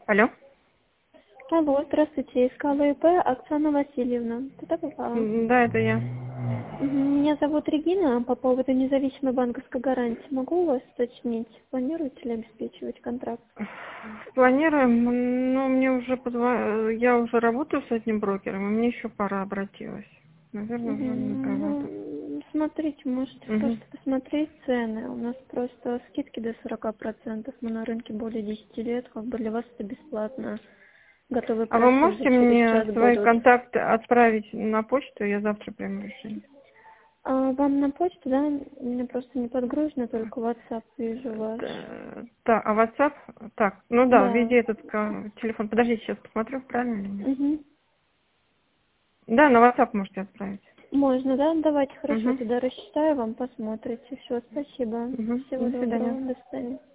Алло? Алло, здравствуйте, из КВП Оксана Васильевна. Туда попала? Да, это я. Меня зовут Регина. По поводу независимой банковской гарантии могу у вас уточнить? Планируете ли обеспечивать контракт? Планируем, но мне уже я уже работаю с одним брокером, и мне еще пора обратилась. Наверное, уже не пора. Смотрите, можете просто посмотреть цены. У нас просто скидки до 40%. Мы на рынке более 10 лет. Как бы для вас это бесплатно. Готовые А вы проекты уже можете через мне час свои будут. контакты отправить на почту, я завтра приму решение. Вам на почту, да? У меня просто не подгружено, только WhatsApp вижу ваш. Так, а WhatsApp? Так, ну да, Да. введи этот телефон. Подождите, сейчас посмотрю, правильно или нет. Угу. Да, на WhatsApp можете отправить. Можно, да? Давайте, хорошо, Угу. тогда рассчитаю вам, посмотрите. Все, спасибо. Угу. Всего До свидания. доброго, до свидания.